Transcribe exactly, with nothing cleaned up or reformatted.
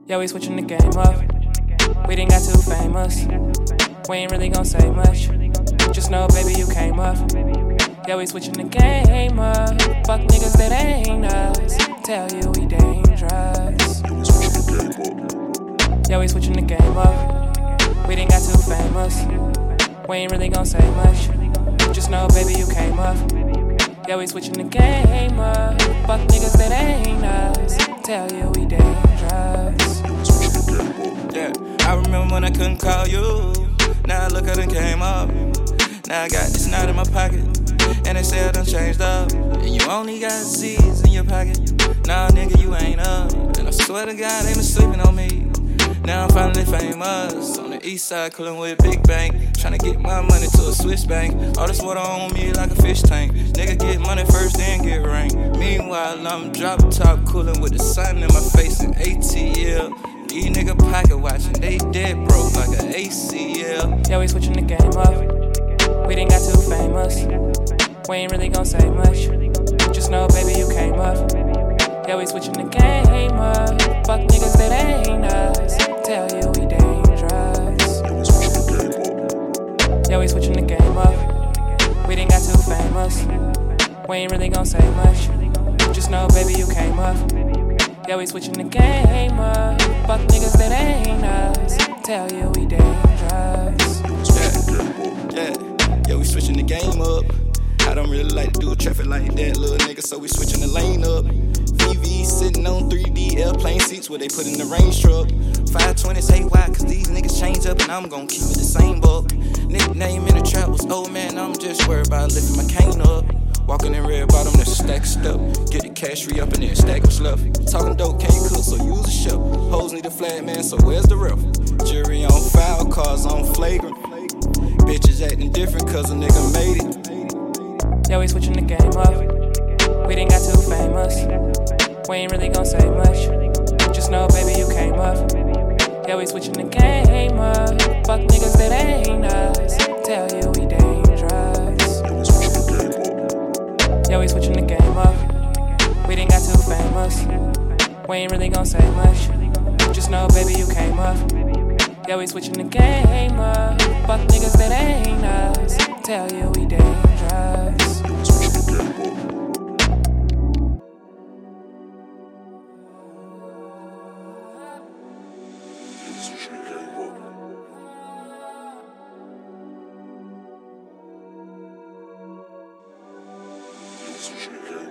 Yeah, we switching the game up. We done got too famous. We ain't really gon' say much. Just know, baby, you came up. Yeah, we switching the game up. Fuck niggas that ain't us. Tell you we dangerous. Yeah, we switching the game up. We done got too famous. We ain't really gon' say much. Just know, baby, you came up. Yeah, we switching the game up. Fuck niggas that ain't us. Tell you we dangerous. Yeah, I remember when I couldn't call you. Now look, I done came up. Now I got this knot in my pocket, and they say I done changed up. And you only got Z's in your pocket. Nah, nigga, you ain't up. And I swear to God, they been sleeping on me. Now I'm finally famous. On the east side, coolin' with Big Bank. Tryna get my money to a Swiss bank. All this water on me like a fish tank. Nigga, get money first, then get rain. Meanwhile, I'm drop top coolin' with the sun in my face in A T L. These nigga pocket watching, they dead broke like an A C L. Yeah, we switching the game up. We done got too famous. We ain't really gon' say much. Just know, baby, you came up. Yeah, we switching the game up. Fuck niggas that ain't us. Tell you we dangerous. Yeah, we switching the game up. We done got too famous. We ain't really gon' say much. Just know, baby, you came up. Yeah, we switching the game up. Fuck niggas that ain't us. Tell you we dangerous. Yeah, yeah, yeah, we switching the game up. I don't really like to do a traffic like that, little nigga, so we switching the lane up. V V sitting on three D airplane seats where they put in the range truck. five twenty say why, cause these niggas change up and I'm gon' keep it the same buck. Nickname in the trap was old man, I'm just worried about lifting my cane up. Walking in red bottom, then stack stuff. Get the cash re up and then stack what's left. Talking dope, can't cook, so use a chef. Hoes need a flat man, so where's the ref? Jury on foul, cars on flagrant. Bitches acting different cause a nigga made it. Yeah, we switching the game up. We done got too famous. We ain't really gon' say much. Just know, baby, you came up. Yeah, we switching the game up. Fuck niggas that ain't us. Tell you we dangerous. Yeah, we switching the game up. We done got too famous. We ain't really gon' say much. Just know, baby, you came up. Yeah, we switching the game up. Fuck niggas that ain't us. Tell you we dangerous. Switching the game up.